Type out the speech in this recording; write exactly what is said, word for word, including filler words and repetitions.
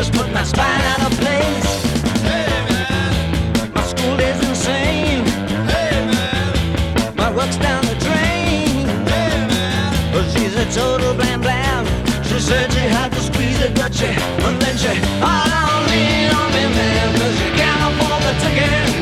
just put my spine out of place. Hey man, my school is insane. Hey man, my work's down the drain. Hey man, well, she's a total blam blam. She said she had to squeeze it, but she, and then she, oh, don't lean on me, man, 'cause you can't afford the ticket.